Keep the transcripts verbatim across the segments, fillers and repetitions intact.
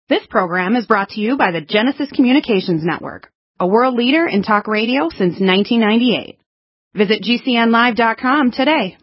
This program is brought to you by the Genesis Communications Network, a world leader in talk radio since nineteen ninety-eight. Visit G C N live dot com today.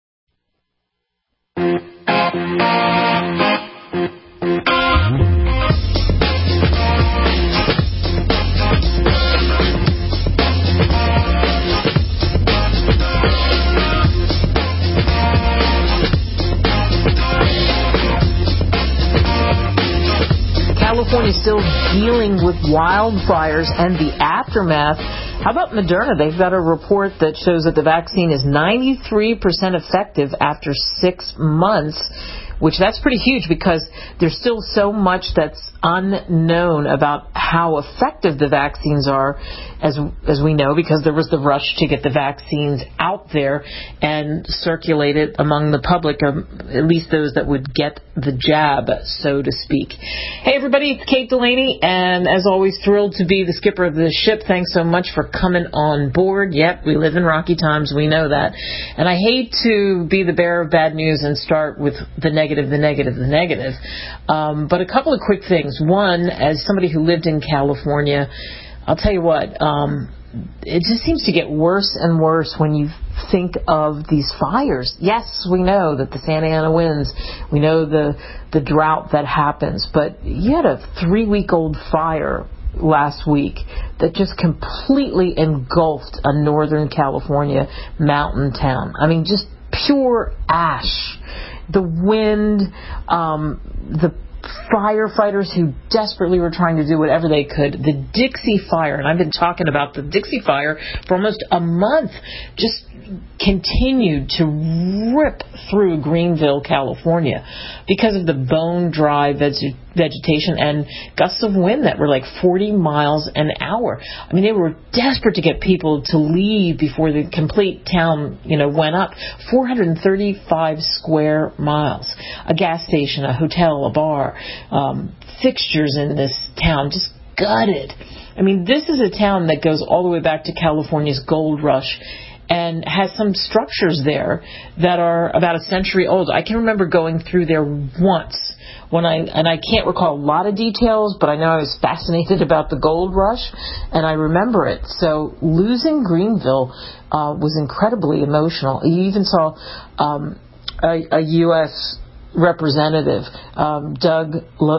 California is still dealing with wildfires and the aftermath. How about Moderna? They've got a report that shows that the vaccine is ninety-three percent effective after six months, which that's pretty huge because there's still so much that's unknown about how effective the vaccines are, as as we know, because there was the rush to get the vaccines out there and circulated among the public, or at least those that would get the jab, so to speak. Hey, everybody, it's Kate Delaney, and as always, thrilled to be the skipper of this ship. Thanks so much for coming on board. Yep, we live in rocky times, we know that. And I hate to be the bearer of bad news and start with the negative, the negative, the negative. Um, but a couple of quick things. One, as somebody who lived in California, I'll tell you what, um, it just seems to get worse and worse when you think of these fires. Yes, we know that the Santa Ana winds, we know the the drought that happens, but you had a three-week-old fire last week that just completely engulfed a Northern California mountain town. I mean, just pure ash. The wind, um, the firefighters who desperately were trying to do whatever they could. The Dixie Fire, and I've been talking about the Dixie Fire for almost a month, just continued to rip through Greenville, California, because of the bone-dry veg- vegetation and gusts of wind that were like forty miles an hour. I mean, they were desperate to get people to leave before the complete town, you know, went up. four hundred thirty-five square miles. A gas station, a hotel, a bar, um, fixtures in this town just gutted. I mean, this is a town that goes all the way back to California's gold rush and has some structures there that are about a century old. I can remember going through there once when I, and I can't recall a lot of details, but I know I was fascinated about the gold rush, and I remember it. So losing Greenville uh, was incredibly emotional. You even saw um, a, a U S representative, um, Doug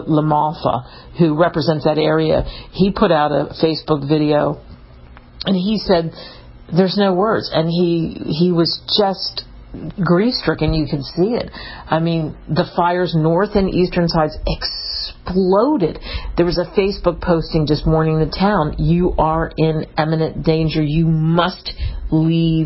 LaMalfa, who represents that area. He put out a Facebook video, and he said, there's no words. And he he was just grief-stricken. You could see it. I mean, the fires north and eastern sides exploded. There was a Facebook posting just warning the town, you are in imminent danger. You must leave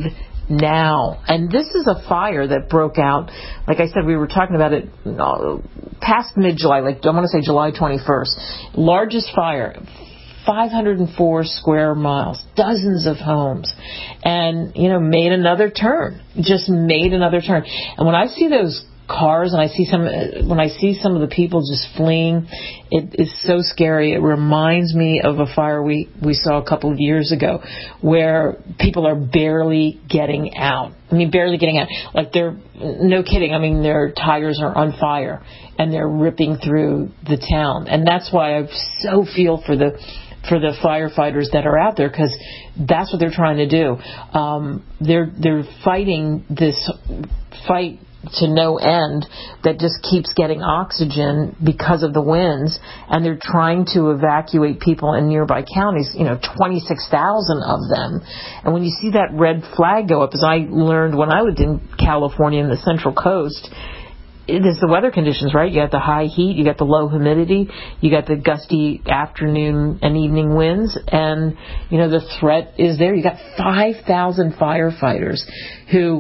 now. And this is a fire that broke out, like I said, we were talking about it uh, past mid-July, like I want to say July twenty-first. Largest fire, five hundred four square miles, dozens of homes, and, you know, made another turn, just made another turn. And when I see those cars and I see some, when I see some of the people just fleeing, it is so scary. It reminds me of a fire we, we saw a couple of years ago where people are barely getting out. I mean, barely getting out. Like they're, no kidding, I mean, their tires are on fire and they're ripping through the town. And that's why I so feel for the for the firefighters that are out there, because that's what they're trying to do. Um, they're they're fighting this fight to no end that just keeps getting oxygen because of the winds, and they're trying to evacuate people in nearby counties, you know, twenty-six thousand of them. And when you see that red flag go up, as I learned when I lived in California in the Central Coast, it is the weather conditions, right? You got the high heat, you got the low humidity, you got the gusty afternoon and evening winds, and, you know, the threat is there. You got five thousand firefighters who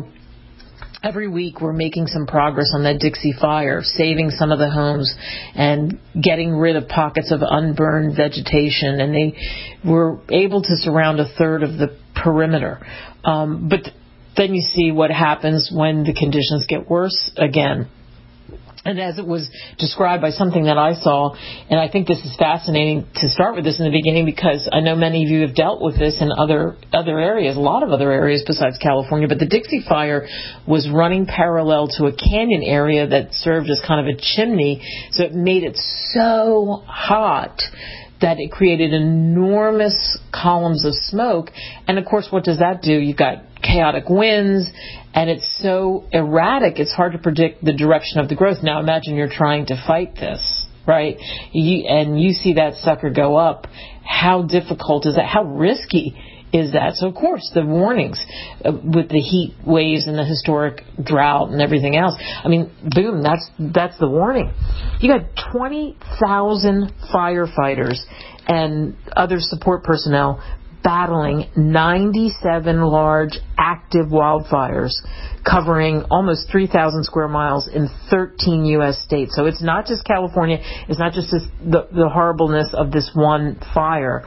every week were making some progress on that Dixie Fire, saving some of the homes and getting rid of pockets of unburned vegetation, and they were able to surround a third of the perimeter. Um, but then you see what happens when the conditions get worse again. And as it was described by something that I saw, and I think this is fascinating to start with this in the beginning because I know many of you have dealt with this in other other areas, a lot of other areas besides California, but the Dixie Fire was running parallel to a canyon area that served as kind of a chimney, so it made it so hot that it created enormous columns of smoke. And, of course, what does that do? You've got chaotic winds, and it's so erratic, it's hard to predict the direction of the growth. Now, imagine you're trying to fight this, right? You, and you see that sucker go up. How difficult is that? How risky is that? So, of course, the warnings uh, with the heat waves and the historic drought and everything else. I mean, boom, that's that's the warning. You got twenty thousand firefighters and other support personnel battling ninety-seven large active wildfires covering almost three thousand square miles in thirteen U S states. So it's not just California. It's not just this, the, the horribleness of this one fire.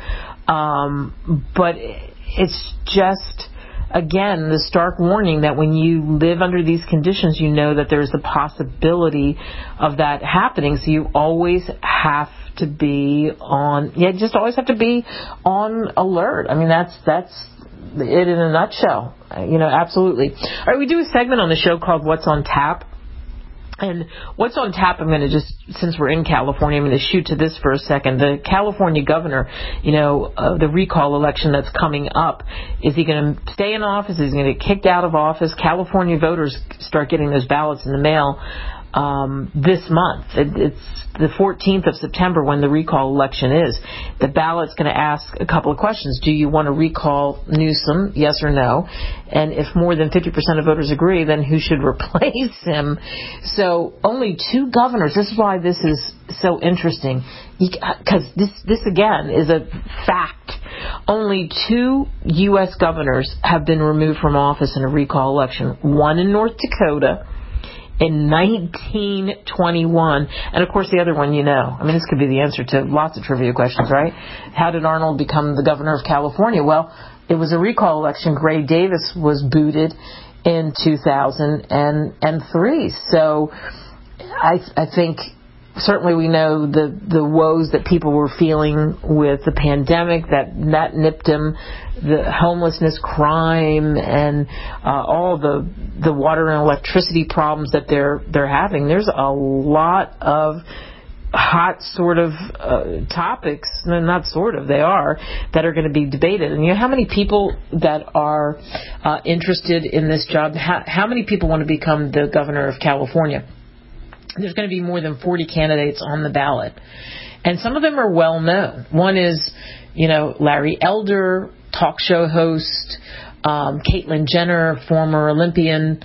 Um, but it's just, again, the stark warning that when you live under these conditions, you know that there's the possibility of that happening. So you always have to be on, yeah, just always have to be on alert. I mean, that's, that's it in a nutshell. You know, absolutely. All right, we do a segment on the show called What's on Tap. And what's on tap, I'm going to just, since we're in California, I'm going to shoot to this for a second. The California governor, you know, uh, the recall election that's coming up, is he going to stay in office? Is he going to get kicked out of office? California voters start getting those ballots in the mail um, this month. It, it's the fourteenth of September when the recall election is. The ballot's going to ask a couple of questions. Do you want to recall Newsom, yes or no? And if more than fifty percent of voters agree, then who should replace him? So only two governors. This is why this is so interesting. Because this, this, again, is a fact. Only two U S governors have been removed from office in a recall election. One in North Dakota in nineteen twenty-one. And, of course, the other one, you know. I mean, this could be the answer to lots of trivia questions, right? How did Arnold become the governor of California? Well, it was a recall election. Gray Davis was booted in two thousand three. So I, I think certainly we know the, the woes that people were feeling with the pandemic, that, that nipped him, the homelessness, crime, and uh, all the the water and electricity problems that they're they're having. There's a lot of hot sort of uh, topics, no, not sort of, they are, that are going to be debated. And you know how many people that are uh, interested in this job, how, how many people want to become the governor of California? There's going to be more than forty candidates on the ballot. And some of them are well known. One is, you know, Larry Elder, talk show host, um, Caitlyn Jenner, former Olympian,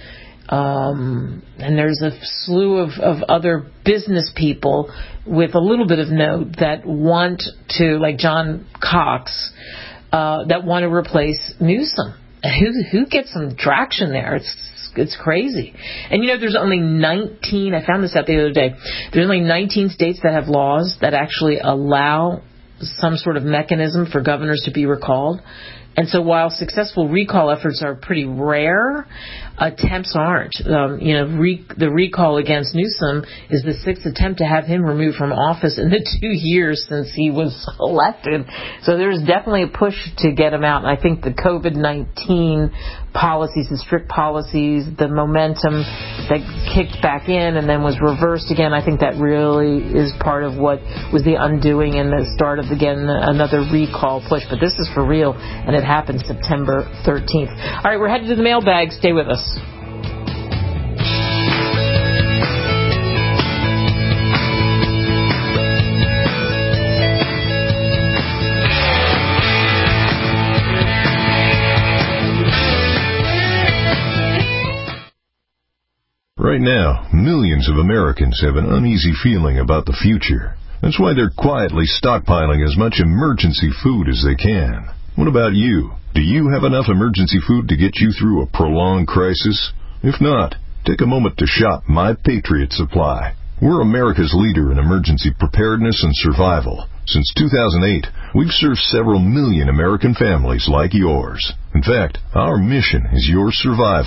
um, and there's a slew of, of other business people with a little bit of note that want to, like John Cox, uh, that want to replace Newsom. Who, who gets some traction there? It's It's crazy. And, you know, there's only nineteen, I found this out the other day, there's only nineteen states that have laws that actually allow some sort of mechanism for governors to be recalled. And so while successful recall efforts are pretty rare, attempts aren't. Um, you know, re- the recall against Newsom is the sixth attempt to have him removed from office in the two years since he was elected. So there's definitely a push to get him out. And I think the COVID nineteen policies, the strict policies, the momentum that kicked back in and then was reversed again, I think that really is part of what was the undoing and the start of, again, another recall push. But this is for real, and it happened September thirteenth. All right, we're headed to the mailbag. Stay with us. Right now, millions of Americans have an uneasy feeling about the future. That's why they're quietly stockpiling as much emergency food as they can. What about you? Do you have enough emergency food to get you through a prolonged crisis? If not, take a moment to shop My Patriot Supply. We're America's leader in emergency preparedness and survival. Since two thousand eight, we've served several million American families like yours. In fact, our mission is your survival.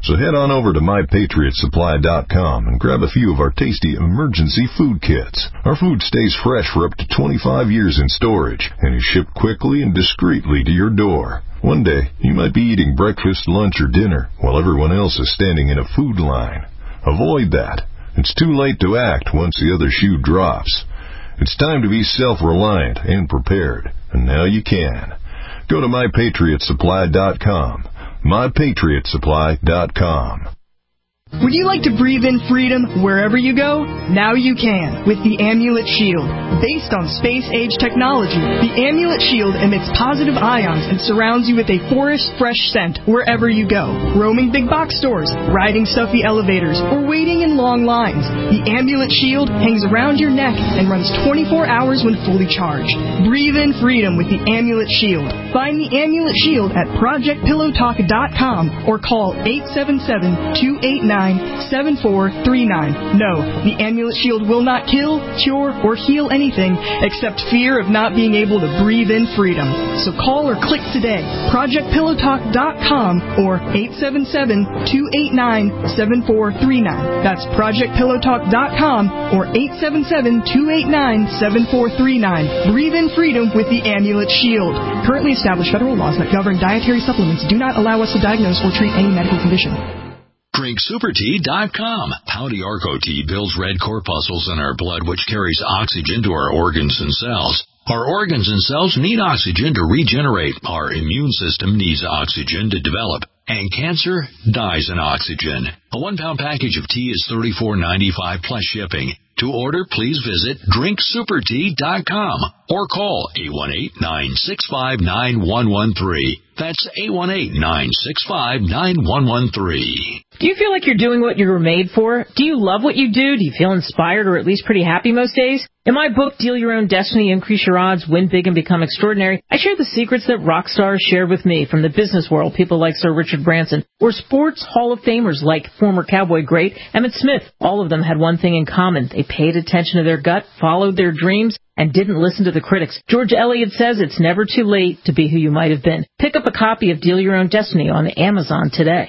So head on over to my patriot supply dot com and grab a few of our tasty emergency food kits. Our food stays fresh for up to twenty-five years in storage and is shipped quickly and discreetly to your door. One day, you might be eating breakfast, lunch, or dinner while everyone else is standing in a food line. Avoid that. It's too late to act once the other shoe drops. It's time to be self-reliant and prepared, and now you can. Go to my patriot supply dot com. my patriot supply dot com. Would you like to breathe in freedom wherever you go? Now you can with the Amulet Shield. Based on space-age technology, the Amulet Shield emits positive ions and surrounds you with a forest fresh scent wherever you go. Roaming big box stores, riding stuffy elevators, or waiting in long lines, the Amulet Shield hangs around your neck and runs twenty-four hours when fully charged. Breathe in freedom with the Amulet Shield. Find the Amulet Shield at project pillow talk dot com or call eight seven seven, two eight nine, seven four three nine. No, the Amulet Shield will not kill, cure, or heal anything except fear of not being able to breathe in freedom. So call or click today, project pillow talk dot com or eight seven seven, two eight nine, seven four three nine. That's project pillow talk dot com or eight seven seven, two eight nine, seven four three nine. Breathe in freedom with the Amulet Shield. Currently established federal laws that govern dietary supplements do not allow us to diagnose or treat any medical condition. drink super tea dot com. Pouty Arco tea builds red corpuscles in our blood, which carries oxygen to our organs and cells. Our organs and cells need oxygen to regenerate. Our immune system needs oxygen to develop. And cancer dies in oxygen. A one-pound package of tea is thirty-four ninety-five plus shipping. To order, please visit drink super tea dot com or call eight one eight, nine six five, nine one one three. That's eight one eight, nine six five, nine one one three. Do you feel like you're doing what you were made for? Do you love what you do? Do you feel inspired or at least pretty happy most days? In my book, Deal Your Own Destiny, Increase Your Odds, Win Big and Become Extraordinary, I share the secrets that rock stars shared with me from the business world, people like Sir Richard Branson, or sports Hall of Famers like former Cowboy great Emmitt Smith. All of them had one thing in common. They paid attention to their gut, followed their dreams, and didn't listen to the critics. George Eliot says it's never too late to be who you might have been. Pick up a copy of Deal Your Own Destiny on Amazon today.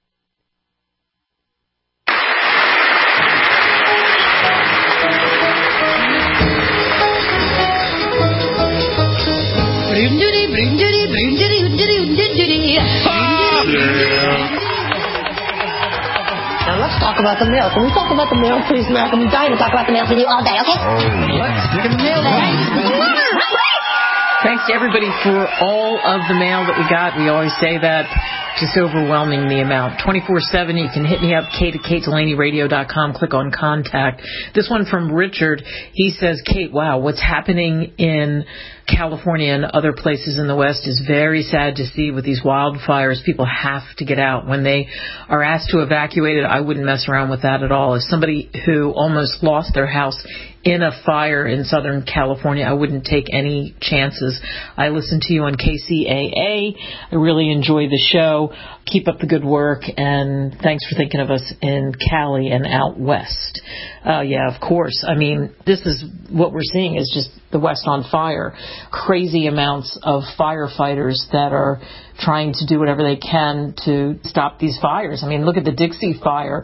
Now let's talk about the mail. Can we talk about the mail, please, America? I'm dying to talk about the mail with you all day, okay? Oh, let's get the mail. Thanks to everybody for all of the mail that we got. We always say that. Just overwhelming the amount. twenty-four seven, you can hit me up, Kate at kate delaney radio dot com. Click on contact. This one from Richard. He says, Kate, wow, what's happening in California and other places in the West is very sad to see with these wildfires. People have to get out. When they are asked to evacuate it, I wouldn't mess around with that at all. As somebody who almost lost their house in a fire in Southern California, I wouldn't take any chances. I listen to you on K C A A. I really enjoy the show. Keep up the good work, and thanks for thinking of us in Cali and out west. Uh, yeah, of course. I mean, this is what we're seeing is just the West on fire. Crazy amounts of firefighters that are trying to do whatever they can to stop these fires. I mean, look at the Dixie Fire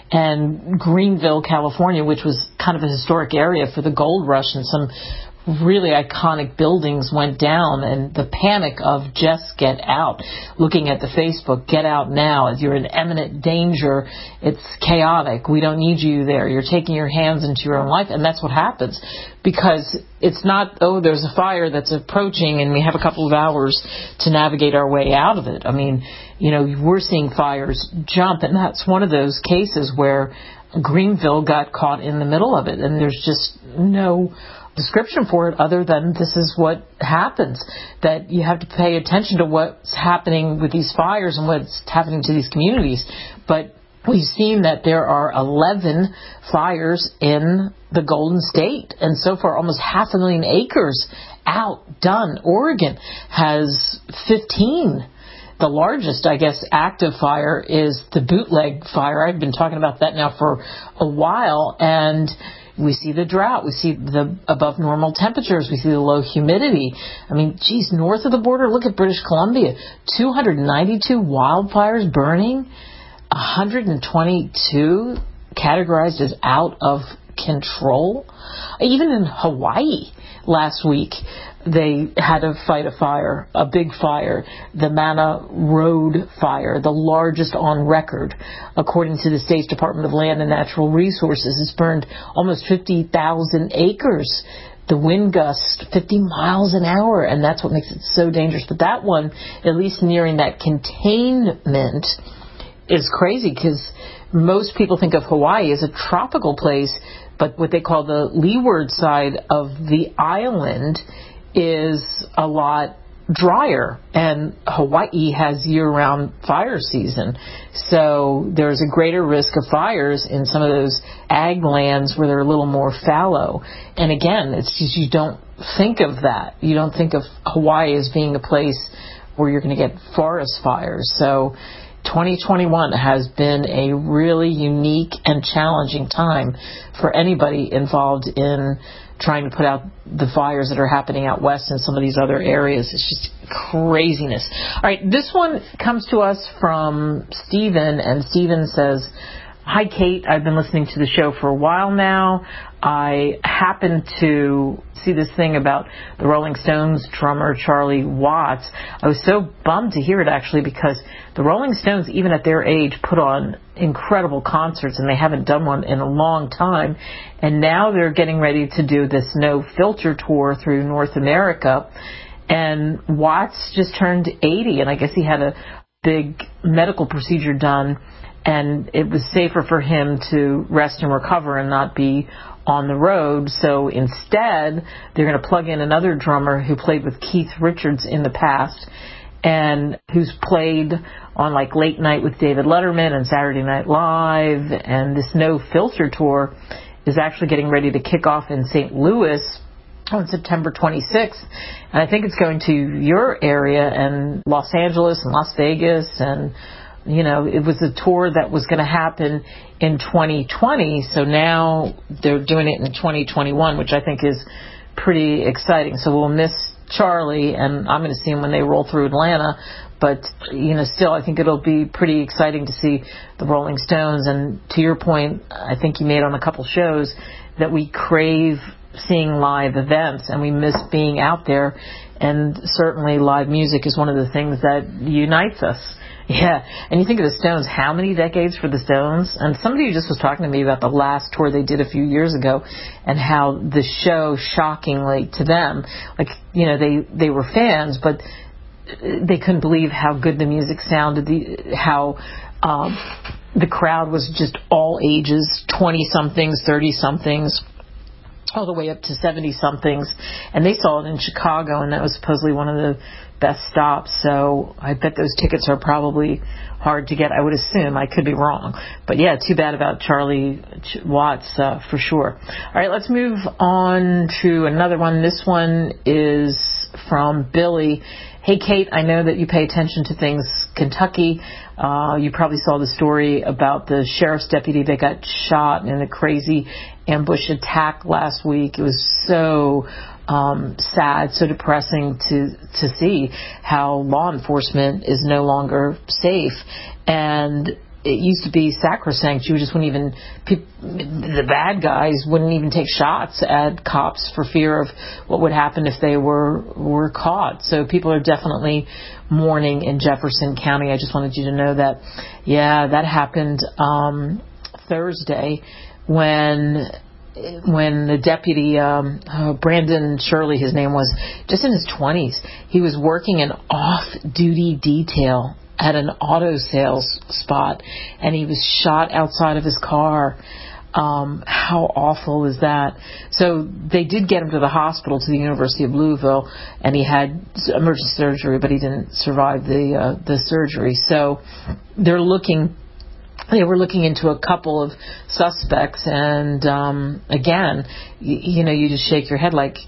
and Greenville, California, which was kind of a historic area for the gold rush, and some really iconic buildings went down, and the panic of just get out. Looking at the Facebook, get out now. You're in imminent danger. It's chaotic. We don't need you there. You're taking your hands into your own life, and that's what happens. Because it's not, oh, there's a fire that's approaching and we have a couple of hours to navigate our way out of it. I mean, you know, we're seeing fires jump, and that's one of those cases where Greenville got caught in the middle of it, and there's just no description for it other than this is what happens, that you have to pay attention to what's happening with these fires and what's happening to these communities. But we've seen that there are eleven fires in the Golden State, and so far almost half a million acres out, done. Oregon has fifteen. The largest, I guess, active fire is the Bootleg Fire. I've been talking about that now for a while, and we see the drought. We see the above normal temperatures. We see the low humidity. I mean, geez, north of the border, look at British Columbia. two hundred ninety-two wildfires burning. hundred twenty-two categorized as out of control. Even in Hawaii last week, they had to fight a fire, a big fire, the Mana Road fire, the largest on record. According to the State's Department of Land and Natural Resources, it's burned almost fifty thousand acres. The wind gusts fifty miles an hour, and that's what makes it so dangerous. But that one, at least nearing that containment, is crazy because most people think of Hawaii as a tropical place, but what they call the leeward side of the island is a lot drier, and Hawaii has year-round fire season. So there's a greater risk of fires in some of those ag lands where they're a little more fallow. And again, it's just you don't think of that. You don't think of Hawaii as being a place where you're going to get forest fires. So twenty twenty-one has been a really unique and challenging time for anybody involved in trying to put out the fires that are happening out west in some of these other areas. It's just craziness. All right, this one comes to us from Stephen, and Stephen says, "Hi, Kate. I've been listening to the show for a while now. I happened to see this thing about the Rolling Stones drummer Charlie Watts. I was so bummed to hear it, actually, because the Rolling Stones, even at their age, put on incredible concerts, and they haven't done one in a long time. And now they're getting ready to do this No Filter tour through North America. And Watts just turned eighty, and I guess he had a big medical procedure done, and it was safer for him to rest and recover and not be on the road. So instead, they're going to plug in another drummer who played with Keith Richards in the past and who's played on like Late Night with David Letterman and Saturday Night Live. And this No Filter tour is actually getting ready to kick off in Saint Louis on September twenty-sixth. And I think it's going to your area and Los Angeles and Las Vegas, and you know, it was a tour that was going to happen in twenty twenty, so now they're doing it in twenty twenty-one, which I think is pretty exciting. So we'll miss Charlie, and I'm going to see him when they roll through Atlanta, but, you know, still I think it'll be pretty exciting to see the Rolling Stones. And to your point, I think you made on a couple shows that we crave seeing live events, and we miss being out there, and certainly live music is one of the things that unites us. Yeah, and you think of the Stones, how many decades for the Stones? And somebody just was talking to me about the last tour they did a few years ago and how the show, shockingly to them, like, you know, they, they were fans, but they couldn't believe how good the music sounded, the, how um, the crowd was just all ages, twenty-somethings, thirty-somethings, all the way up to seventy-somethings. And they saw it in Chicago, and that was supposedly one of the best stops. So I bet those tickets are probably hard to get, I would assume. I could be wrong. But yeah, too bad about Charlie Watts uh, for sure. All right, let's move on to another one. This one is from Billy. Hey, Kate, I know that you pay attention to things Kentucky. Uh, you probably saw the story about the sheriff's deputy that got shot in a crazy ambush attack last week. It was so um, sad, so depressing to to see how law enforcement is no longer safe. And it used to be sacrosanct. You just wouldn't even, pe- the bad guys wouldn't even take shots at cops for fear of what would happen if they were were caught. So people are definitely mourning in Jefferson County. I just wanted you to know that. Yeah, that happened um, Thursday when when the deputy, um, oh, Brandon Shirley, his name was, just in his twenties, he was working an off-duty detail at an auto sales spot, and he was shot outside of his car. Um, how awful is that? So they did get him to the hospital, to the University of Louisville, and he had emergency surgery, but he didn't survive the uh, the surgery. So they're looking. They were looking into a couple of suspects, and um, again, you, you know, you just shake your head like,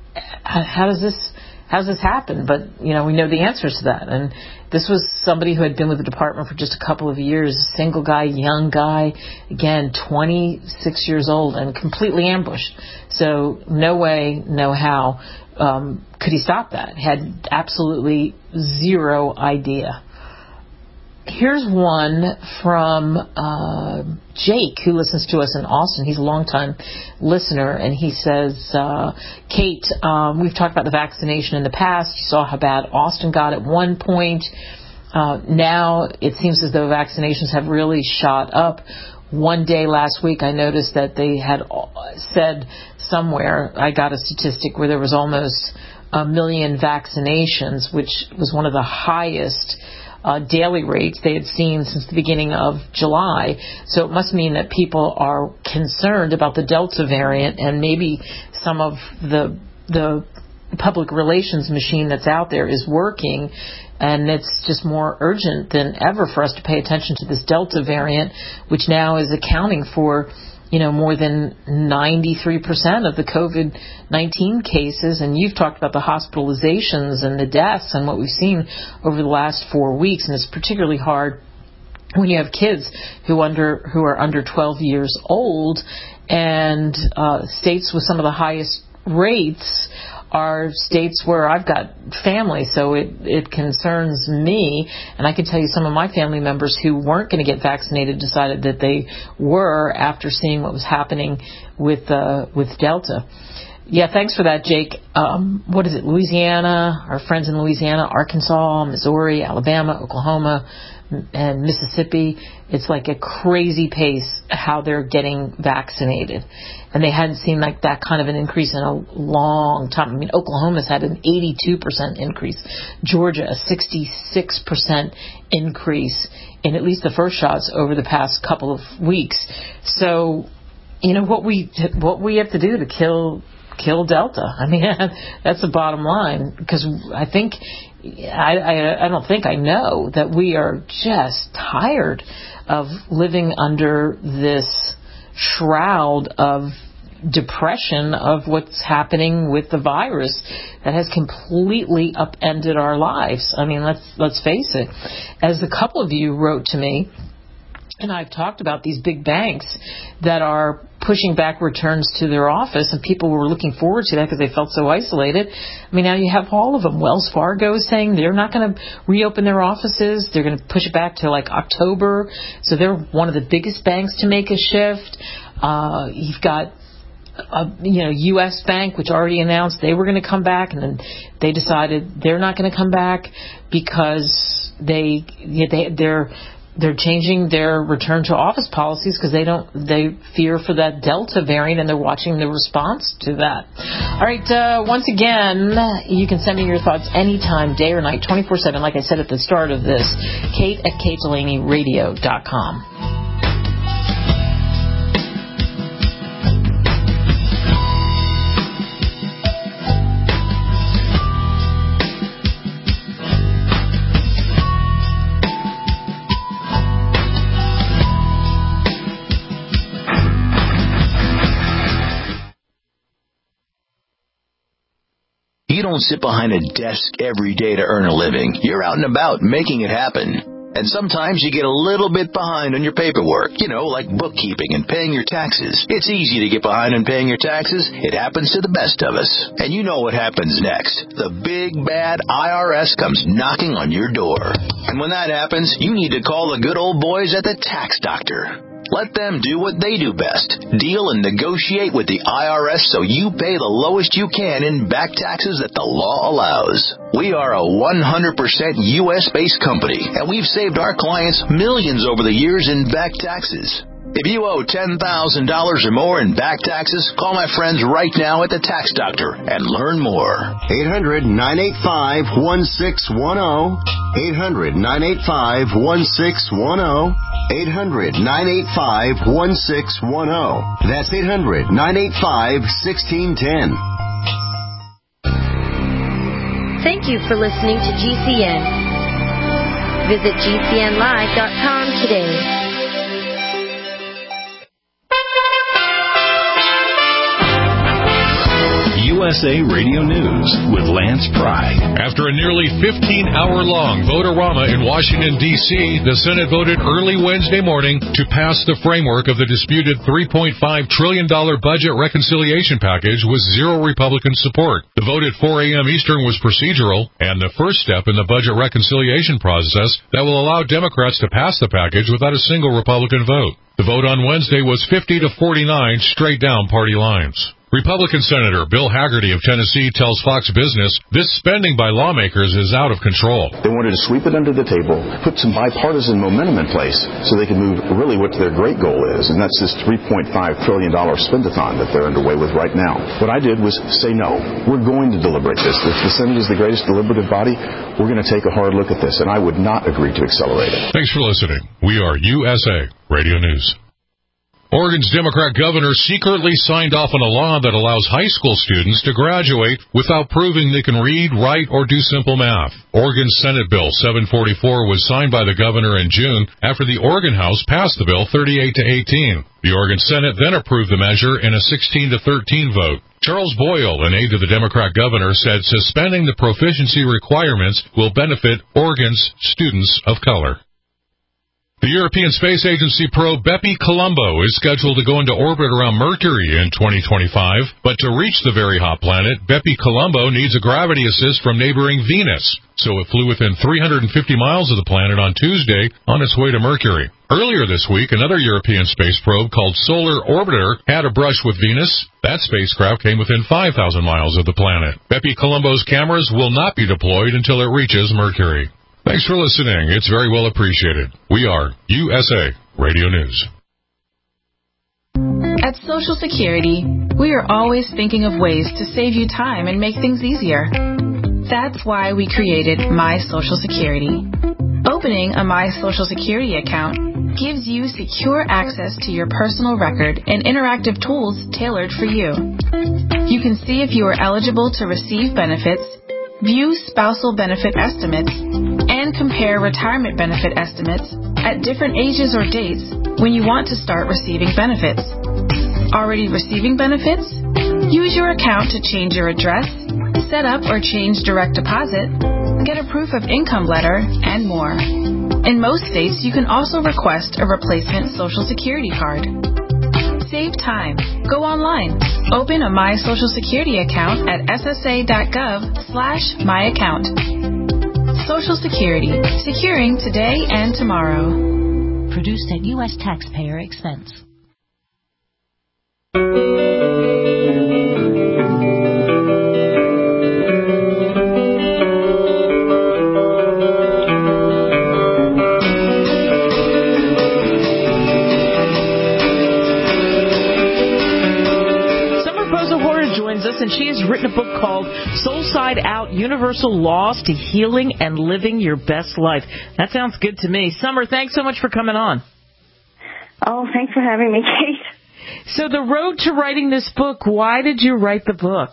how does this? How does this happen? But, you know, we know the answers to that. And this was somebody who had been with the department for just a couple of years, single guy, young guy, again, twenty-six years old, and completely ambushed. So no way, no how um, could he stop that. Had absolutely zero idea. here's one from uh, Jake, who listens to us in Austin. He's a longtime listener, and he says, uh, Kate, um, we've talked about the vaccination in the past. You saw how bad Austin got at one point. Uh, now it seems as though vaccinations have really shot up. One day last week, I noticed that they had said somewhere, I got a statistic where there was almost a million vaccinations, which was one of the highest uh, daily rates they had seen since the beginning of July. So it must mean that people are concerned about the Delta variant, and maybe some of the the public relations machine that's out there is working, and it's just more urgent than ever for us to pay attention to this Delta variant, which now is accounting for, you know, more than ninety-three percent of the COVID nineteen cases. And you've talked about the hospitalizations and the deaths and what we've seen over the last four weeks. And it's particularly hard when you have kids who under who are under twelve years old. And uh, states with some of the highest rates are states where I've got family, so it, it concerns me. And I can tell you some of my family members who weren't going to get vaccinated decided that they were after seeing what was happening with uh, with Delta. Yeah, thanks for that, Jake. Um, what is it, Louisiana, our friends in Louisiana, Arkansas, Missouri, Alabama, Oklahoma, and Mississippi. It's like a crazy pace how they're getting vaccinated. And they hadn't seen like that kind of an increase in a long time. I mean, Oklahoma's had an eighty-two percent increase. Georgia, a sixty-six percent increase in at least the first shots over the past couple of weeks. So, you know, what we what we have to do to kill kill Delta. I mean, that's the bottom line, because I think, I, I, I don't think I know that we are just tired of living under this shroud of depression of what's happening with the virus that has completely upended our lives. I mean, let's let's face it. As a couple of you wrote to me, and I've talked about these big banks that are pushing back returns to their office, and people were looking forward to that because they felt so isolated. I mean, now you have all of them. Wells Fargo is saying they're not going to reopen their offices. They're going to push it back to like October. So they're one of the biggest banks to make a shift. Uh, you've got Uh, you know, U S Bank, which already announced they were going to come back, and then they decided they're not going to come back because they they they're they're changing their return to office policies because they don't they fear for that Delta variant, and they're watching the response to that. All right, uh, once again, you can send me your thoughts anytime, day or night, twenty-four seven. Like I said at the start of this, Kate at kate delaney radio dot com. You don't sit behind a desk every day to earn a living. You're out and about making it happen. And sometimes you get a little bit behind on your paperwork, you know, like bookkeeping and paying your taxes. It's easy to get behind on paying your taxes. It happens to the best of us. And you know what happens next. The big, bad I R S comes knocking on your door. And when that happens, you need to call the good old boys at the Tax Doctor. Let them do what they do best. Deal and negotiate with the I R S so you pay the lowest you can in back taxes that the law allows. We are a one hundred percent U S-based company, and we've saved our clients millions over the years in back taxes. If you owe ten thousand dollars or more in back taxes, call my friends right now at the Tax Doctor and learn more. eight hundred, nine eight five, one six one zero. eight hundred, nine eight five, one six one zero. eight hundred, nine eight five, one six one zero. That's eight hundred, nine eight five, one six one zero. Thank you for listening to G C N. Visit G C N live dot com today. U S A Radio News with Lance Pry. After a nearly fifteen-hour-long vote-a-rama in Washington, D C, the Senate voted early Wednesday morning to pass the framework of the disputed three point five trillion dollars budget reconciliation package with zero Republican support. The vote at four a.m. Eastern was procedural and the first step in the budget reconciliation process that will allow Democrats to pass the package without a single Republican vote. The vote on Wednesday was fifty to forty-nine, straight down party lines. Republican Senator Bill Hagerty of Tennessee tells Fox Business this spending by lawmakers is out of control. They wanted to sweep it under the table, put some bipartisan momentum in place so they can move really what their great goal is, and that's this three point five trillion dollars spend-a-thon that they're underway with right now. What I did was say no. We're going to deliberate this. If the Senate is the greatest deliberative body, we're going to take a hard look at this, and I would not agree to accelerate it. Thanks for listening. We are U S A Radio News. Oregon's Democrat governor secretly signed off on a law that allows high school students to graduate without proving they can read, write, or do simple math. Oregon's Senate Bill seven forty-four was signed by the governor in June after the Oregon House passed the bill thirty-eight to eighteen. The Oregon Senate then approved the measure in a sixteen to thirteen vote. Charles Boyle, an aide to the Democrat governor, said suspending the proficiency requirements will benefit Oregon's students of color. The European Space Agency probe Bepi Colombo is scheduled to go into orbit around Mercury in twenty twenty-five, but to reach the very hot planet, Bepi Colombo needs a gravity assist from neighboring Venus, so it flew within three hundred fifty miles of the planet on Tuesday on its way to Mercury. Earlier this week, another European space probe called Solar Orbiter had a brush with Venus. That spacecraft came within five thousand miles of the planet. Bepi Colombo's cameras will not be deployed until it reaches Mercury. Thanks for listening. It's very well appreciated. We are U S A Radio News. At Social Security, we are always thinking of ways to save you time and make things easier. That's why we created My Social Security. Opening a My Social Security account gives you secure access to your personal record and interactive tools tailored for you. You can see if you are eligible to receive benefits, view spousal benefit estimates, and compare retirement benefit estimates at different ages or dates when you want to start receiving benefits. Already receiving benefits? Use your account to change your address, set up or change direct deposit, get a proof of income letter, and more. In most states, you can also request a replacement Social Security card. Save time. Go online. Open a My Social Security account at S S A dot gov slash my account. Social Security. Securing today and tomorrow. Produced at U S taxpayer expense. And she has written a book called Soul Side Out, Universal Laws to Healing and Living Your Best Life. That sounds good to me. Summer, thanks so much for coming on. Oh, thanks for having me, Kate. So the road to writing this book, why did you write the book?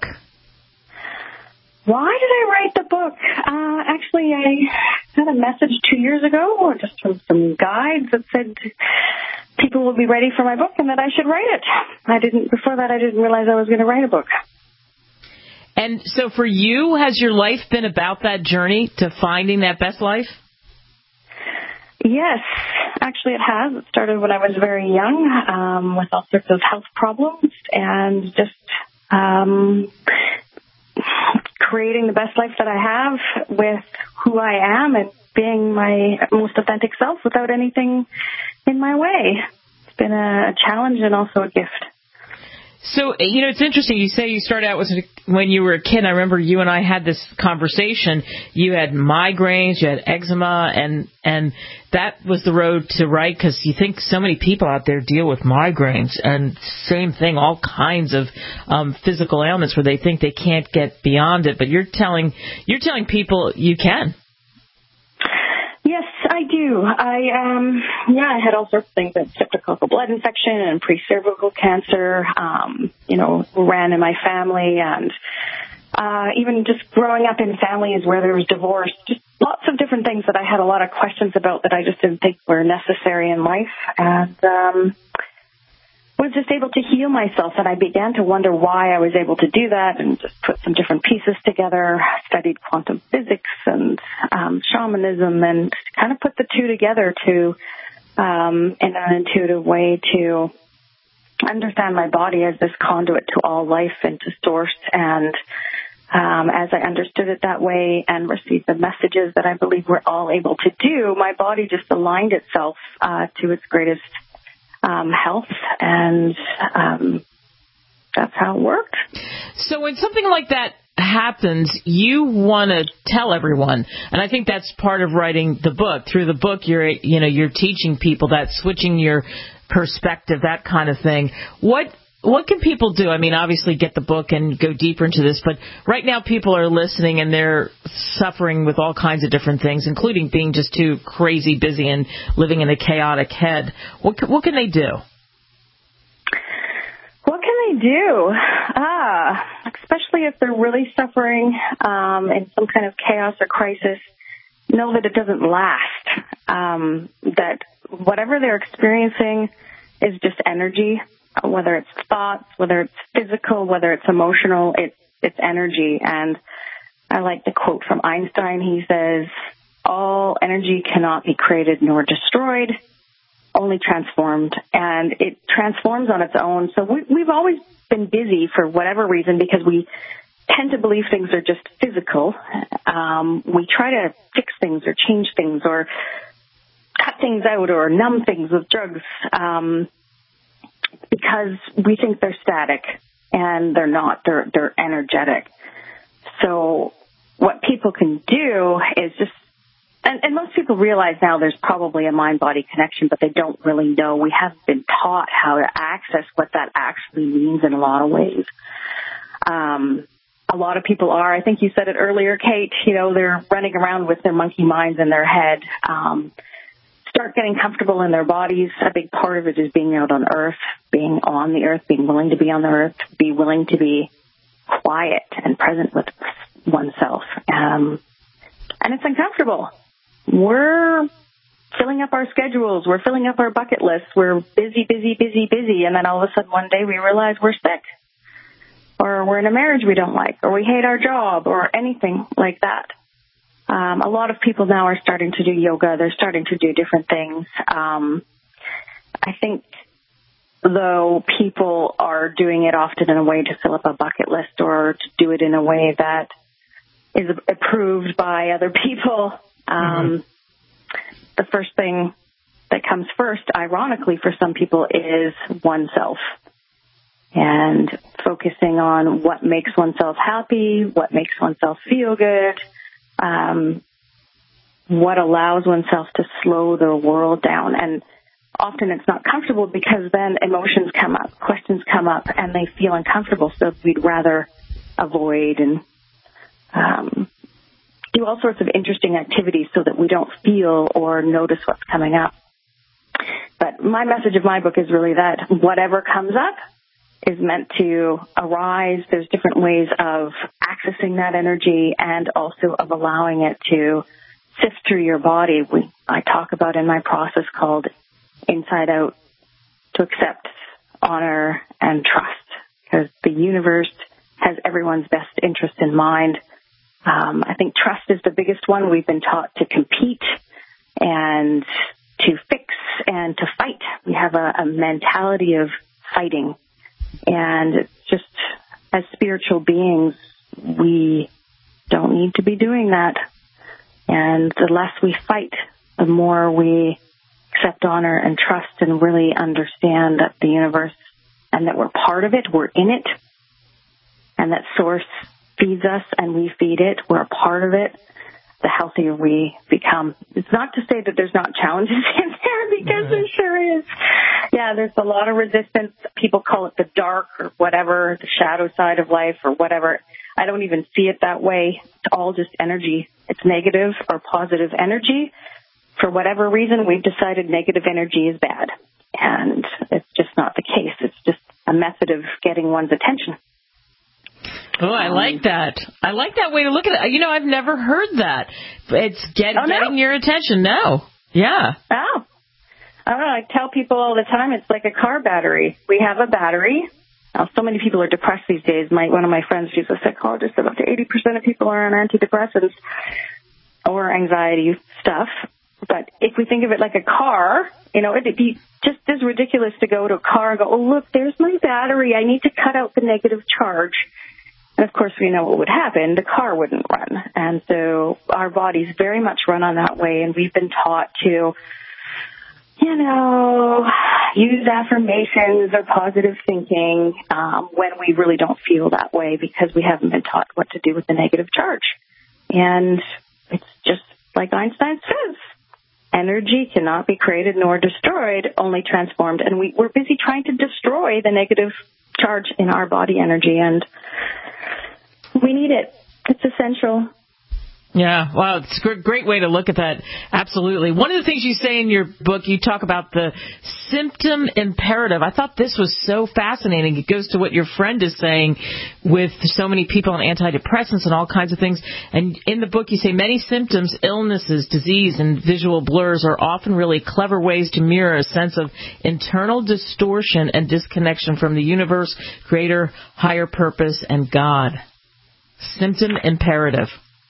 Why did I write the book? Uh, actually, I had a message two years ago, just from some guides that said people will be ready for my book and that I should write it. I didn't, before that, I didn't realize I was going to write a book. And so for you, has your life been about that journey to finding that best life? Yes, actually it has. It started when I was very young, um, with all sorts of health problems and just um, creating the best life that I have with who I am and being my most authentic self without anything in my way. It's been a challenge and also a gift. So, you know, it's interesting. You say you started out with when you were a kid. I remember you and I had this conversation. You had migraines, you had eczema, and and that was the road to write, because you think so many people out there deal with migraines, and same thing, all kinds of um, physical ailments where they think they can't get beyond it. But you're telling you're telling people you can. Yes, I do. I, um, yeah, I had all sorts of things, like streptococcal blood infection and pre-cervical cancer, um, you know, ran in my family, and uh, even just growing up in families where there was divorce, just lots of different things that I had a lot of questions about that I just didn't think were necessary in life. And um, was just able to heal myself, and I began to wonder why I was able to do that, and just put some different pieces together, studied quantum physics and um, shamanism, and kind of put the two together to, um, in an intuitive way, to understand my body as this conduit to all life and to source. And um, as I understood it that way and received the messages that I believe we're all able to do, my body just aligned itself uh, to its greatest Um, health, and um, that's how it worked. So when something like that happens, you want to tell everyone, and I think that's part of writing the book. Through the book, you're you know you're teaching people that, switching your perspective, that kind of thing. What what can people do? I mean, obviously get the book and go deeper into this, but right now people are listening and they're suffering with all kinds of different things, including being just too crazy busy and living in a chaotic head. What what can they do? What can they do? Ah, especially if they're really suffering um, in some kind of chaos or crisis, know that it doesn't last. Um, that whatever they're experiencing is just energy. Whether it's thoughts, whether it's physical, whether it's emotional, it's it's energy. And I like the quote from Einstein. He says, all energy cannot be created nor destroyed, only transformed. And it transforms on its own. So we, we've always been busy for whatever reason, because we tend to believe things are just physical. Um, we try to fix things or change things or cut things out or numb things with drugs. Um because we think they're static, and they're not. They're they're energetic. So what people can do is just, and, and most people realize now there's probably a mind-body connection, but they don't really know. We haven't been taught how to access what that actually means in a lot of ways. Um, a lot of people are. I think you said it earlier, Kate, you know, they're running around with their monkey minds in their head. Um Start getting comfortable in their bodies. A big part of it is being out on Earth, being on the Earth, being willing to be on the Earth, be willing to be quiet and present with oneself. Um, and it's uncomfortable. We're filling up our schedules. We're filling up our bucket lists. We're busy, busy, busy, busy. And then all of a sudden one day we realize we're sick, or we're in a marriage we don't like, or we hate our job, or anything like that. Um, a lot of people now are starting to do yoga. They're starting to do different things. Um, I think, though, people are doing it often in a way to fill up a bucket list, or to do it in a way that is approved by other people. Um, mm-hmm. The first thing that comes first, ironically, for some people, is oneself. And focusing on what makes oneself happy, what makes oneself feel good, Um, what allows oneself to slow the world down. And often it's not comfortable, because then emotions come up, questions come up, and they feel uncomfortable. So we'd rather avoid and um, do all sorts of interesting activities so that we don't feel or notice what's coming up. But my message of my book is really that whatever comes up is meant to arise. There's different ways of accessing that energy, and also of allowing it to sift through your body. We, I talk about in my process called Inside Out, to accept, honor, and trust, because the universe has everyone's best interest in mind. Um, I think trust is the biggest one. We've been taught to compete and to fix and to fight. We have a, a mentality of fighting. And just as spiritual beings, we don't need to be doing that. And the less we fight, the more we accept, honor, and trust, and really understand that the universe, and that we're part of it, we're in it, and that Source feeds us and we feed it, we're a part of it, the healthier we become. It's not to say that there's not challenges in there, because there sure is. Yeah, there's a lot of resistance. People call it the dark or whatever, the shadow side of life or whatever. I don't even see it that way. It's all just energy. It's negative or positive energy. For whatever reason, we've decided negative energy is bad. And it's just not the case. It's just a method of getting one's attention. Oh, I like that. I like that way to look at it. You know, I've never heard that. It's get, oh, no. getting your attention. No. Yeah. Oh. I don't know, I tell people all the time it's like a car battery. We have a battery. Now, so many people are depressed these days. My One of my friends, she's a psychologist, said up to eighty percent of people are on antidepressants or anxiety stuff. But if we think of it like a car, you know, it'd be just as ridiculous to go to a car and go, oh, look, there's my battery. I need to cut out the negative charge. And, of course, we know what would happen. The car wouldn't run. And so our bodies very much run on that way, and we've been taught to, you know, use affirmations or positive thinking um, when we really don't feel that way because we haven't been taught what to do with the negative charge. And it's just like Einstein says, energy cannot be created nor destroyed, only transformed. And we, we're busy trying to destroy the negative charge in our body energy, and we need it. It's essential. Yeah, wow, it's a great way to look at that. Absolutely. One of the things you say in your book, you talk about the symptom imperative. I thought this was so fascinating. It goes to what your friend is saying with so many people on antidepressants and all kinds of things. And in the book, you say many symptoms, illnesses, disease, and visual blurs are often really clever ways to mirror a sense of internal distortion and disconnection from the universe, creator, higher purpose, and God. Symptom imperative.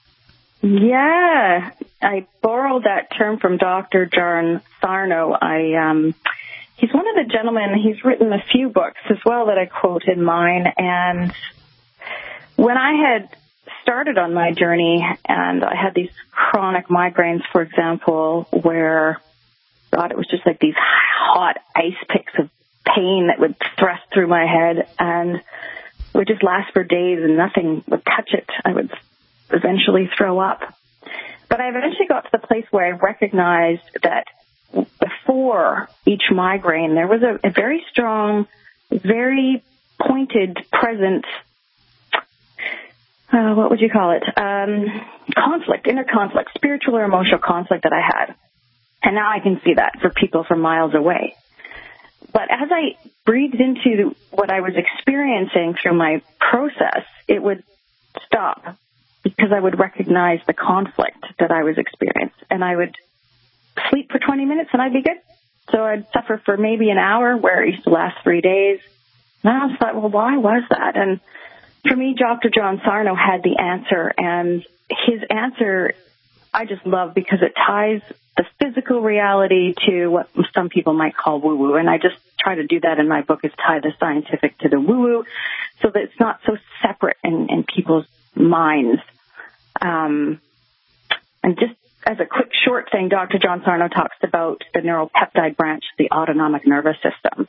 Yeah, I borrowed that term from Doctor John Sarno. I, um, he's one of the gentlemen, he's written a few books as well that I quote in mine. And when I had started on my journey and I had these chronic migraines, for example, where, God, it was just like these hot ice picks of pain that would thrust through my head and would just last for days and nothing would touch it. I would eventually throw up. But I eventually got to the place where I recognized that before each migraine, there was a, a very strong, very pointed, present, uh, what would you call it, um, conflict, inner conflict, spiritual or emotional conflict that I had. And now I can see that for people from miles away. But as I breathed into what I was experiencing through my process, it would stop, because I would recognize the conflict that I was experiencing. And I would sleep for twenty minutes and I'd be good. So I'd suffer for maybe an hour, where it used to last three days. And I was thought, well, why was that? And for me, Doctor John Sarno had the answer. And his answer I just love, because it ties the physical reality to what some people might call woo-woo. And I just try to do that in my book, is tie the scientific to the woo-woo, so that it's not so separate in, in people's minds. Um, and just as a quick short thing, Doctor John Sarno talks about the neuropeptide branch of the autonomic nervous system.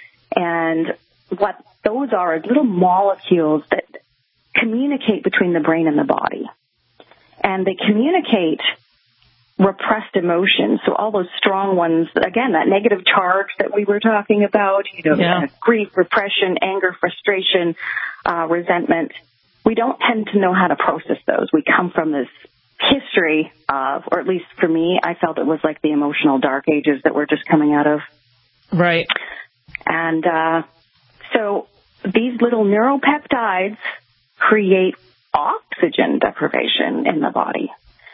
And what those are is little molecules that communicate between the brain and the body. And they communicate repressed emotions. So all those strong ones, again, that negative charge that we were talking about, you know, yeah. grief, repression, anger, frustration, uh, resentment. We don't tend to know how to process those. We come from this history of, or at least for me, I felt it was like the emotional dark ages that we're just coming out of. Right. And uh, so these little neuropeptides create oxygen deprivation in the body.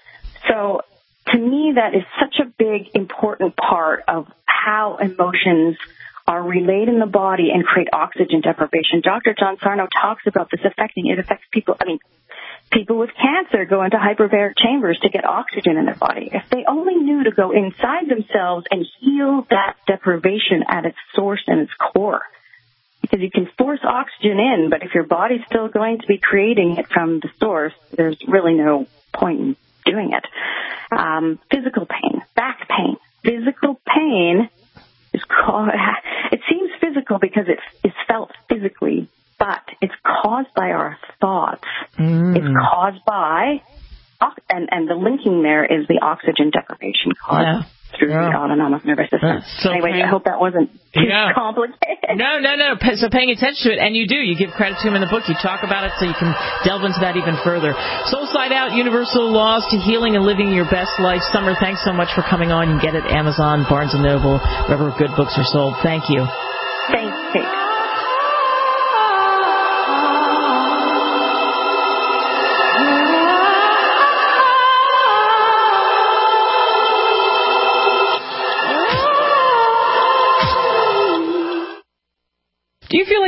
So to me, that is such a big, important part of how emotions are relayed in the body and create oxygen deprivation. Doctor John Sarno talks about this affecting, it affects people, I mean, people with cancer go into hyperbaric chambers to get oxygen in their body. If they only knew to go inside themselves and heal that deprivation at its source and its core. Because you can force oxygen in, but if your body's still going to be creating it from the source, there's really no point in doing it. Um, physical pain, back pain. Physical pain is called, it seems physical because it is felt physically, but it's caused by our thoughts. Mm. It's caused by, and, and the linking there is the oxygen deprivation caused yeah. through yeah. the autonomic nervous system. So anyway, pain. I hope that wasn't too yeah. complicated. No, no, no. So paying attention to it, and you do. You give credit to him in the book. You talk about it so you can delve into that even further. Soul Side Out, Universal Laws to Healing and Living Your Best Life. Summer, thanks so much for coming on. You can get it at Amazon, Barnes and Noble, wherever good books are sold. Thank you. Thanks, Kate.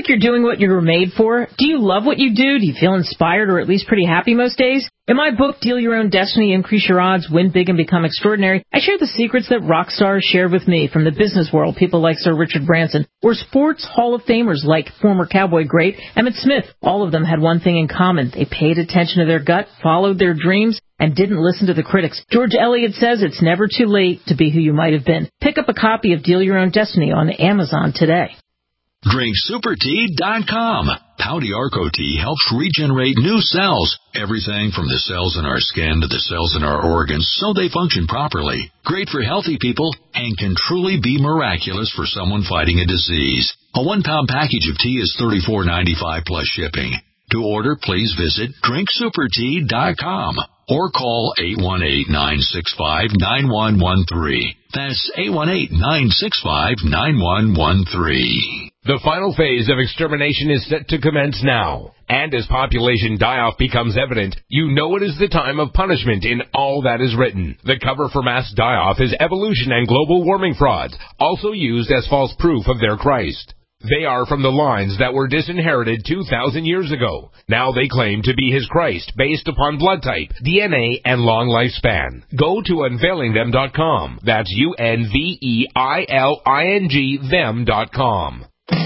like you're doing what you were made for? Do you love what you do? Do you feel inspired or at least pretty happy most days? In my book, Deal Your Own Destiny, Increase Your Odds, Win Big and Become Extraordinary, I share the secrets that rock stars shared with me from the business world, people like Sir Richard Branson, or sports Hall of Famers like former Cowboy great Emmitt Smith. All of them had one thing in common. They paid attention to their gut, followed their dreams, and didn't listen to the critics. George Eliot says it's never too late to be who you might have been. Pick up a copy of Deal Your Own Destiny on Amazon today. Drink Super Tea dot com. Pouty Arco Tea helps regenerate new cells. Everything from the cells in our skin to the cells in our organs so they function properly. Great for healthy people and can truly be miraculous for someone fighting a disease. A one-pound package of tea is thirty-four ninety-five plus shipping. To order, please visit Drink Super Tea dot com or call eight one eight, nine six five, nine one one three. That's eight one eight, nine six five, nine one one three. The final phase of extermination is set to commence now. And as population die-off becomes evident, you know it is the time of punishment in all that is written. The cover for mass die-off is evolution and global warming frauds, also used as false proof of their Christ. They are from the lines that were disinherited two thousand years ago. Now they claim to be his Christ based upon blood type, D N A, and long lifespan. Go to unveiling them dot com. That's U N V E I L I N G them dot com.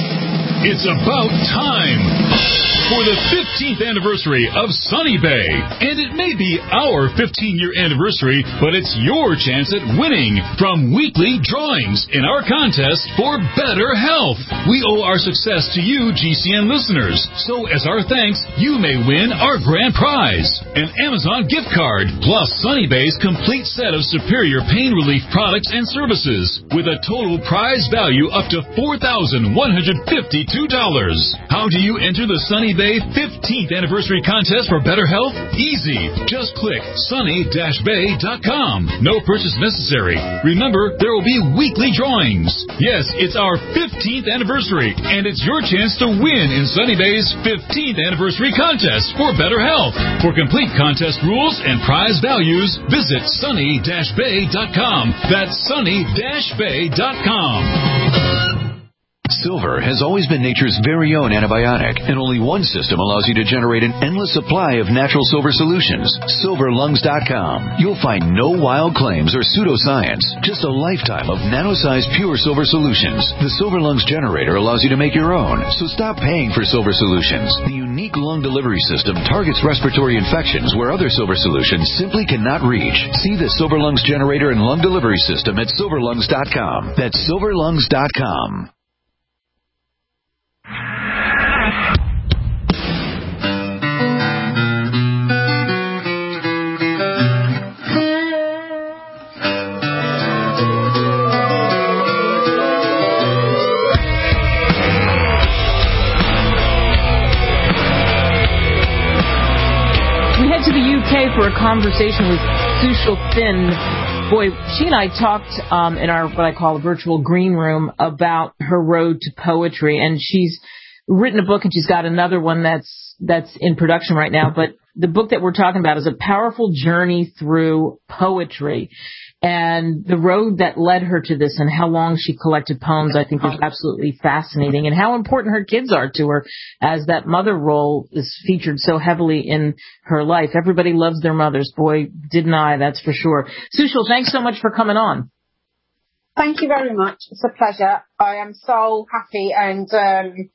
It's about time for the fifteenth anniversary of Sunny Bay. And it may be our fifteen-year anniversary, but it's your chance at winning from weekly drawings in our contest for better health. We owe our success to you, G C N listeners. So as our thanks, you may win our grand prize, an Amazon gift card, plus Sunny Bay's complete set of superior pain relief products and services, with a total prize value up to four thousand one hundred fifty-two dollars. How do you enter the Sunny Bay fifteenth anniversary contest for better health? Easy. Just click sunny dash bay dot com. No purchase necessary. Remember, there will be weekly drawings. Yes, it's our fifteenth anniversary, and it's your chance to win in Sunny Bay's fifteenth anniversary contest for better health. For complete contest rules and prize values, visit sunny dash bay dot com. That's sunny dash bay dot com. Silver has always been nature's very own antibiotic, and only one system allows you to generate an endless supply of natural silver solutions. silver lungs dot com. You'll find no wild claims or pseudoscience, just a lifetime of nano-sized pure silver solutions. The Silver Lungs generator allows you to make your own, so stop paying for silver solutions. The unique lung delivery system targets respiratory infections where other silver solutions simply cannot reach. See the Silver Lungs generator and lung delivery system at silver lungs dot com. That's silver lungs dot com. To the U K for a conversation with Sushil Thin. Boy, she and I talked um, in our what I call a virtual green room about her road to poetry, and she's written a book and she's got another one that's that's in production right now. But the book that we're talking about is a powerful journey through poetry. And the road that led her to this and how long she collected poems, I think, is absolutely fascinating. And how important her kids are to her, as that mother role is featured so heavily in her life. Everybody loves their mothers. Boy, didn't I, that's for sure. Sushil, thanks so much for coming on. Thank you very much. It's a pleasure. I am so happy, and um,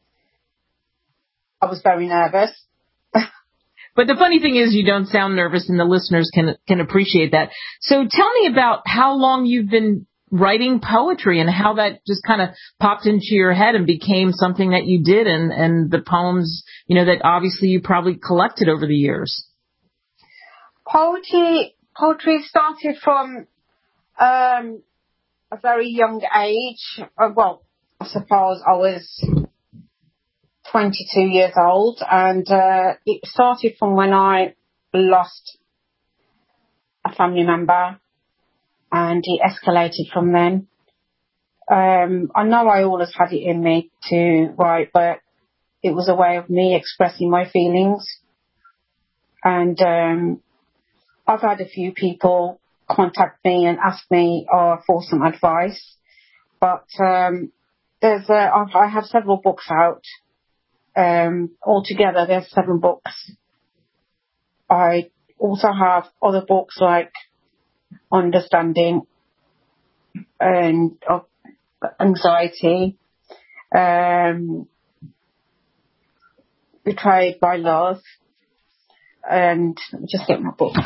I was very nervous. But the funny thing is you don't sound nervous, and the listeners can can appreciate that. So tell me about how long you've been writing poetry and how that just kind of popped into your head and became something that you did, and, and the poems, you know, that obviously you probably collected over the years. Poetry, poetry started from um, a very young age. Uh, well, I suppose I was twenty-two years old, and uh, it started from when I lost a family member, and it escalated from then. Um, I know I always had it in me to write, but it was a way of me expressing my feelings. And um, I've had a few people contact me and ask me uh, for some advice, but um, there's a, I have several books out. Um, altogether, there's seven books. I also have other books like Understanding and uh, Anxiety, um, Betrayed by Love, and just get my books.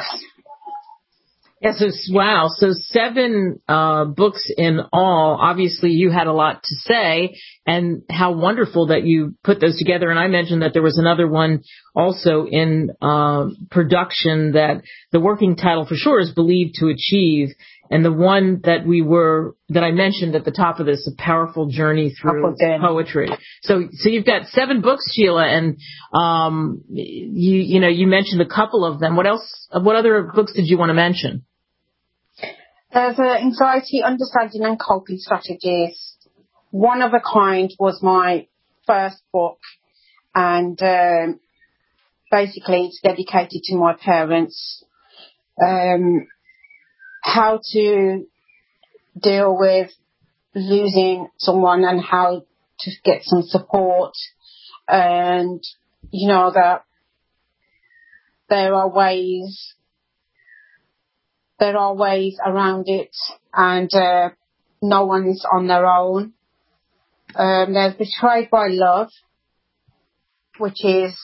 Yes, yeah, so, wow. So seven uh, books in all. Obviously, you had a lot to say, and how wonderful that you put those together. And I mentioned that there was another one also in uh, production that the working title for sure is Believe to Achieve. And the one that we were, that I mentioned at the top of this, A Powerful Journey Through Poetry. So, so you've got seven books, Sheila, and, um, you, you know, you mentioned a couple of them. What else, what other books did you want to mention? There's uh, Anxiety, Understanding and Coping Strategies. One of a Kind was my first book, and, um, basically it's dedicated to my parents. Um, how to deal with losing someone and how to get some support, and you know that there are ways there are ways around it, and uh, no one's on their own. Um, there's Betrayed by Love, which is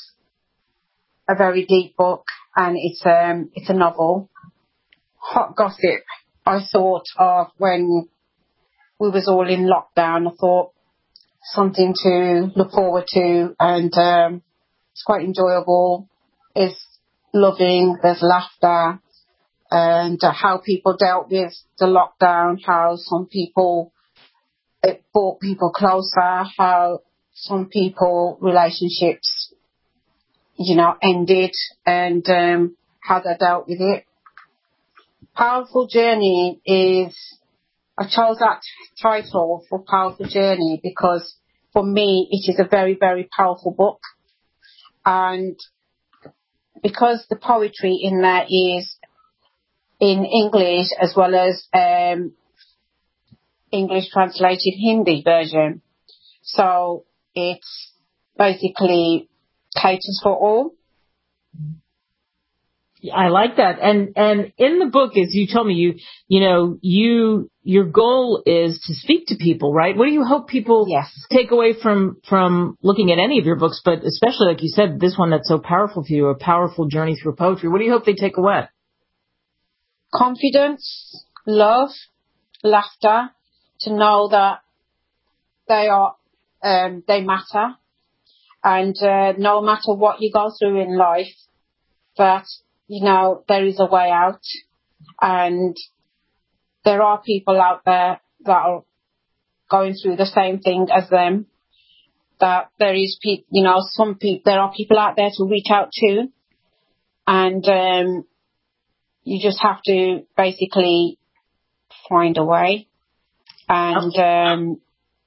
a very deep book, and it's um it's a novel. Hot Gossip, I thought of when we was all in lockdown. I thought something to look forward to, and um, it's quite enjoyable. It's loving, there's laughter, and uh, how people dealt with the lockdown, how some people, it brought people closer, how some people, relationships, you know, ended, and um, how they dealt with it. Powerful Journey is, I chose that title for Powerful Journey because for me it is a very, very powerful book, and because the poetry in there is in English as well as um, English translated Hindi version, so it's basically caters for all. I like that. And, and in the book, as you told me, you, you know, you, your goal is to speak to people, right? What do you hope people yes. take away from, from looking at any of your books, but especially, like you said, this one that's so powerful for you, A Powerful Journey Through Poetry? What do you hope they take away? Confidence, love, laughter, to know that they are, um, they matter, and uh, no matter what you go through in life, that you know, there is a way out, and there are people out there that are going through the same thing as them, that there is people, you know, some people, there are people out there to reach out to, and um, you just have to basically find a way, and um,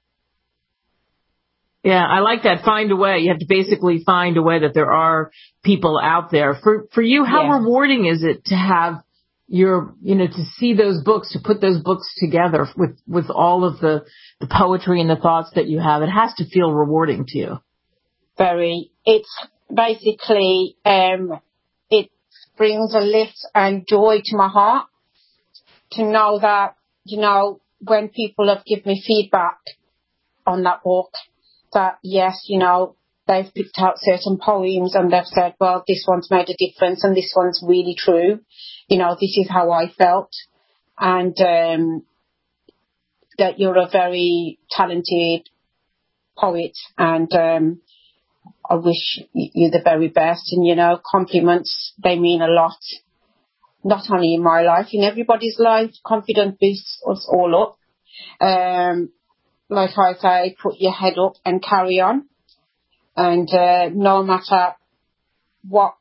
yeah, I like that. Find a way. You have to basically find a way that there are people out there. For for you, how yeah. rewarding is it to have your, you know, to see those books, to put those books together with, with all of the, the poetry and the thoughts that you have? It has to feel rewarding to you. Very. It's basically, um, it brings a lift and joy to my heart to know that, you know, when people have given me feedback on that book, that yes, you know, they've picked out certain poems and they've said, well, this one's made a difference and this one's really true. You know, this is how I felt. And um, that you're a very talented poet, and um, I wish you the very best. And, you know, compliments, they mean a lot. Not only in my life, in everybody's life. Confidence boosts us all up. Um, like I say, put your head up and carry on. And uh, no matter what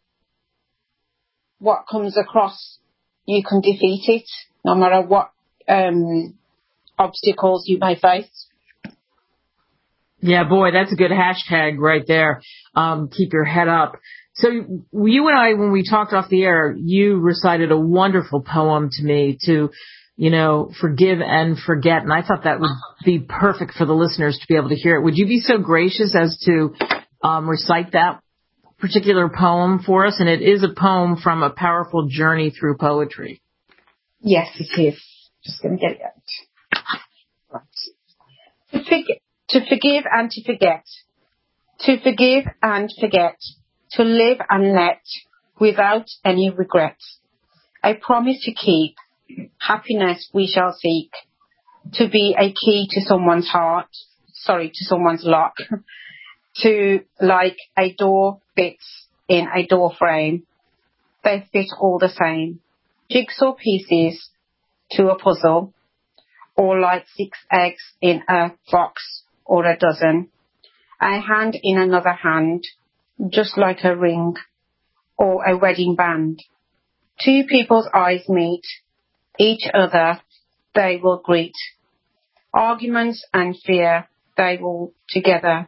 what comes across, you can defeat it, no matter what um, obstacles you may face. Yeah, boy, that's a good hashtag right there. Um, keep your head up. So you and I, when we talked off the air, you recited a wonderful poem to me to, you know, forgive and forget. And I thought that would be perfect for the listeners to be able to hear it. Would you be so gracious as to um, recite that particular poem for us? And it is a poem from A Powerful Journey Through Poetry. Yes, it is. Just going to get it out. Right. To, forg- to forgive and to forget. To forgive and forget. To live and let without any regret. I promise to keep. Happiness we shall seek. To be a key to someone's heart. Sorry, to someone's lock. To like a door fits in a door frame. They fit all the same. Jigsaw pieces to a puzzle, or like six eggs in a box or a dozen. A hand in another hand, just like a ring or a wedding band. Two people's eyes meet, each other they will greet. Arguments and fear they will together,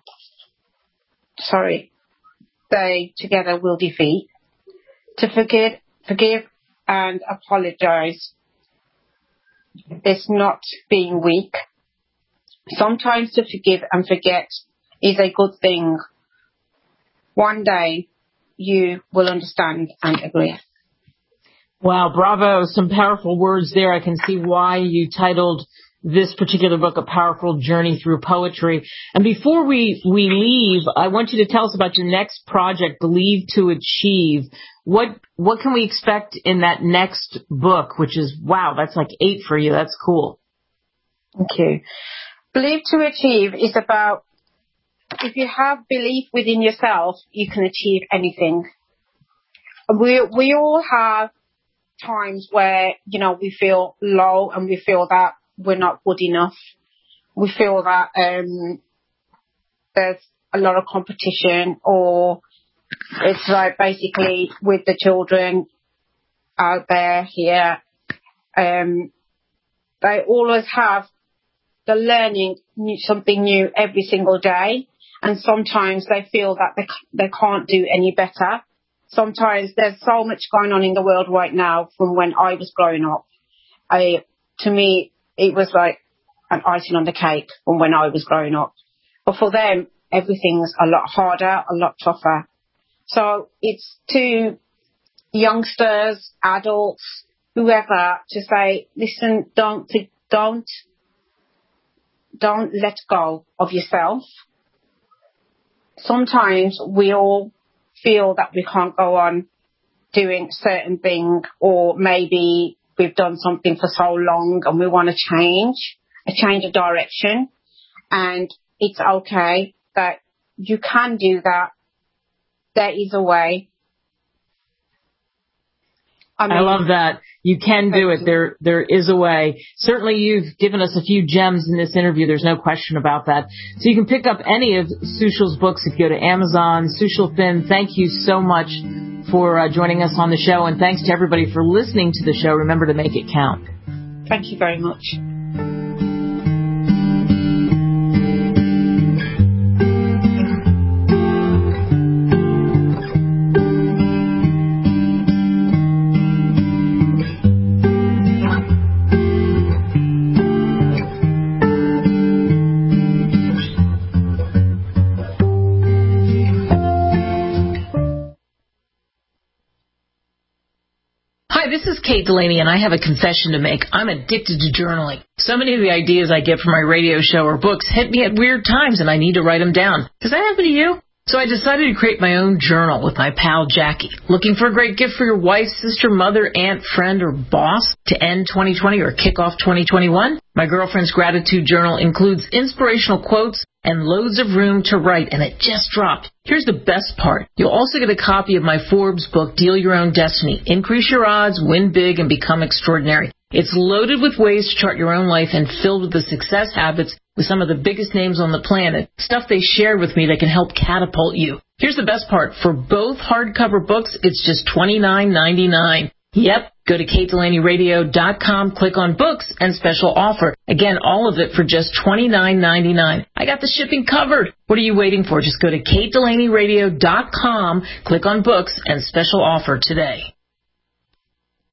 sorry, they together will defeat. To forgive, forgive and apologize. It's not being weak. Sometimes to forgive and forget is a good thing. One day you will understand and agree. Wow, bravo. Some powerful words there. I can see why you titled this particular book, A Powerful Journey Through Poetry. And before we, we leave, I want you to tell us about your next project, Believe to Achieve. What what can we expect in that next book, which is, wow, that's like eight for you. That's cool. Thank you. Believe to Achieve is about, if you have belief within yourself, you can achieve anything. We we all have times where, you know, we feel low and we feel that we're not good enough. We feel that um, there's a lot of competition, or it's like basically with the children out there here, um, they always have the learning new, something new every single day, and sometimes they feel that they they can't do any better. Sometimes there's so much going on in the world right now from when I was growing up. I, to me, it was like an icing on the cake from when I was growing up. But for them, everything's a lot harder, a lot tougher. So it's to youngsters, adults, whoever, to say, listen, don't, don't, don't let go of yourself. Sometimes we all feel that we can't go on doing certain thing, or maybe we've done something for so long and we want to change, a change of direction. And it's okay that you can do that. There is a way. I, mean, I love that. You can do it. There, there is a way. Certainly you've given us a few gems in this interview. There's no question about that. So you can pick up any of Sushal's books if you go to Amazon. Sushal Finn, thank you so much for uh, joining us on the show. And thanks to everybody for listening to the show. Remember to make it count. Thank you very much. This is Kate Delaney, and I have a confession to make. I'm addicted to journaling. So many of the ideas I get from my radio show or books hit me at weird times, and I need to write them down. Does that happen to you? So I decided to create my own journal with my pal Jackie. Looking for a great gift for your wife, sister, mother, aunt, friend, or boss to end twenty twenty or kick off twenty twenty-one? My girlfriend's gratitude journal includes inspirational quotes and loads of room to write, and it just dropped. Here's the best part. You'll also get a copy of my Forbes book, Deal Your Own Destiny. Increase your odds, win big, and become extraordinary. It's loaded with ways to chart your own life and filled with the success habits with some of the biggest names on the planet, stuff they shared with me that can help catapult you. Here's the best part. For both hardcover books, it's just twenty-nine ninety-nine. Yep. Go to kate delaney radio dot com, click on books, and special offer. Again, all of it for just twenty-nine ninety-nine. I got the shipping covered. What are you waiting for? Just go to kate delaney radio dot com, click on books, and special offer today.